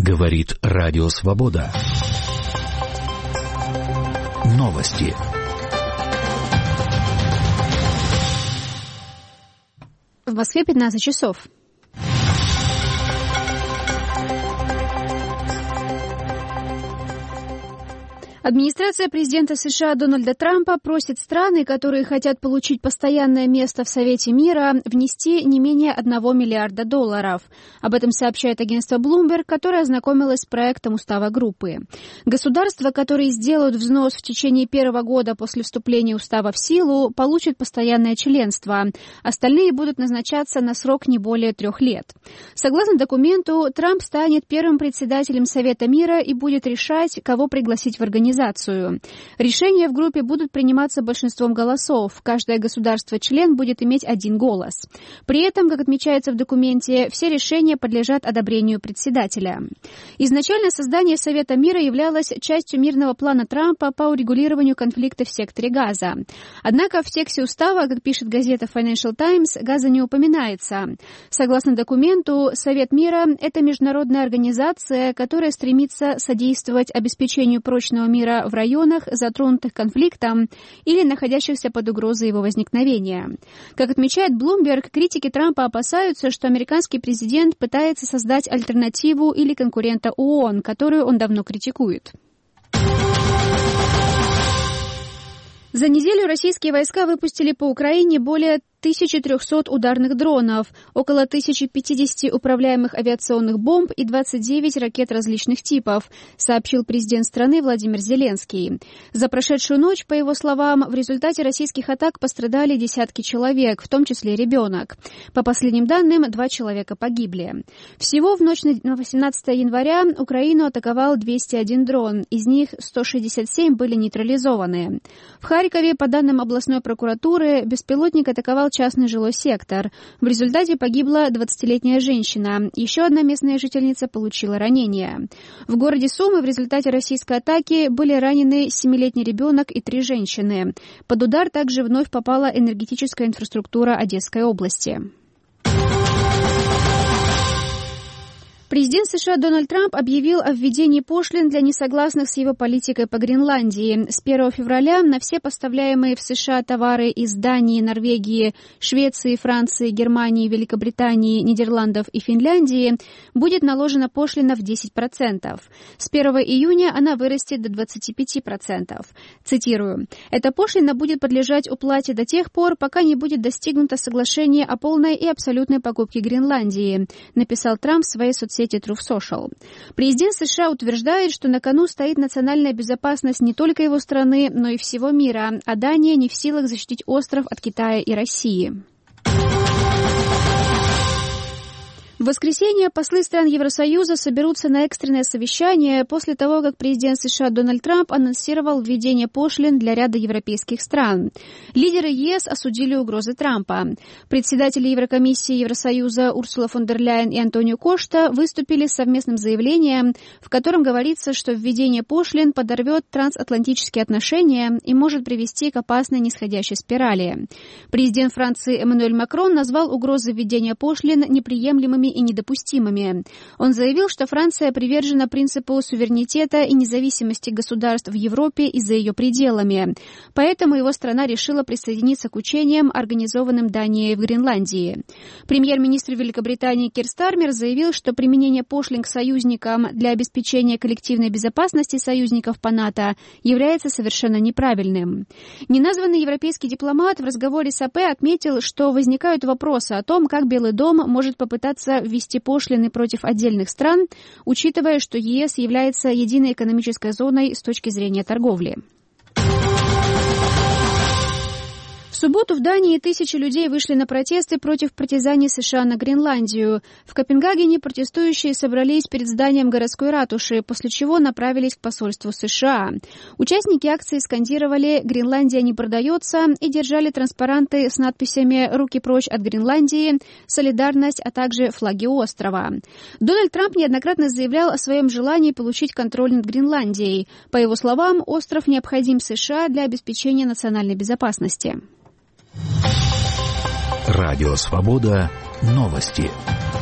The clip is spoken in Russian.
Говорит Радио Свобода. Новости. В Москве 15 часов. Администрация президента США Дональда Трампа просит страны, которые хотят получить постоянное место в Совете мира, внести не менее $1 миллиарда. Об этом сообщает агентство Bloomberg, которое ознакомилось с проектом устава группы. Государства, которые сделают взнос в течение первого года после вступления устава в силу, получат постоянное членство. Остальные будут назначаться на срок не более 3 лет. Согласно документу, Трамп станет первым председателем Совета мира и будет решать, кого пригласить в организацию. Решения в группе будут приниматься большинством голосов. Каждое государство-член будет иметь 1 голос. При этом, как отмечается в документе, все решения подлежат одобрению председателя. Изначально создание Совета мира являлось частью мирного плана Трампа по урегулированию конфликта в секторе Газа. Однако в тексте устава, как пишет газета Financial Times, Газа не упоминается. Согласно документу, Совет мира – это международная организация, которая стремится содействовать обеспечению прочного мира в районах, затронутых конфликтом или находящихся под угрозой его возникновения. Как отмечает Bloomberg, критики Трампа опасаются, что американский президент пытается создать альтернативу или конкурента ООН, которую он давно критикует. За неделю российские войска выпустили по Украине более 1300 ударных дронов, около 1050 управляемых авиационных бомб и 29 ракет различных типов, сообщил президент страны Владимир Зеленский. За прошедшую ночь, по его словам, в результате российских атак пострадали десятки человек, в том числе ребенок. По последним данным, 2 человека погибли. Всего в ночь на 18 января Украину атаковал 201 дрон, из них 167 были нейтрализованы. В Харькове, по данным областной прокуратуры, беспилотник атаковал частный жилой сектор. В результате погибла 20-летняя женщина. Еще одна местная жительница получила ранение. В городе Сумы в результате российской атаки были ранены 7-летний ребенок и 3 женщины. Под удар также вновь попала энергетическая инфраструктура Одесской области. Президент США Дональд Трамп объявил о введении пошлин для несогласных с его политикой по Гренландии. С 1 февраля на все поставляемые в США товары из Дании, Норвегии, Швеции, Франции, Германии, Великобритании, Нидерландов и Финляндии будет наложена пошлина в 10%. С 1 июня она вырастет до 25%. Цитирую. «Эта пошлина будет подлежать уплате до тех пор, пока не будет достигнуто соглашение о полной и абсолютной покупке Гренландии», написал Трамп в своей соцсети Truth Social. Президент США утверждает, что на кону стоит национальная безопасность не только его страны, но и всего мира, а Дания не в силах защитить остров от Китая и России. В воскресенье послы стран Евросоюза соберутся на экстренное совещание после того, как президент США Дональд Трамп анонсировал введение пошлин для ряда европейских стран. Лидеры ЕС осудили угрозы Трампа. Председатели Еврокомиссии Евросоюза Урсула фон дер Ляйен и Антонио Кошта выступили с совместным заявлением, в котором говорится, что введение пошлин подорвет трансатлантические отношения и может привести к опасной нисходящей спирали. Президент Франции Эммануэль Макрон назвал угрозы введения пошлин неприемлемыми и недопустимыми. Он заявил, что Франция привержена принципу суверенитета и независимости государств в Европе и за ее пределами. Поэтому его страна решила присоединиться к учениям, организованным Данией в Гренландии. Премьер-министр Великобритании Кир Стармер заявил, что применение пошлин к союзникам для обеспечения коллективной безопасности союзников по НАТО является совершенно неправильным. Неназванный европейский дипломат в разговоре с АП отметил, что возникают вопросы о том, как Белый дом может попытаться ввести пошлины против отдельных стран, учитывая, что ЕС является единой экономической зоной с точки зрения торговли. В субботу в Дании тысячи людей вышли на протесты против притязаний США на Гренландию. В Копенгагене протестующие собрались перед зданием городской ратуши, после чего направились к посольству США. Участники акции скандировали «Гренландия не продается» и держали транспаранты с надписями «Руки прочь от Гренландии», «Солидарность», а также флаги острова. Дональд Трамп неоднократно заявлял о своем желании получить контроль над Гренландией. По его словам, остров необходим США для обеспечения национальной безопасности. Радио Свобода. Новости.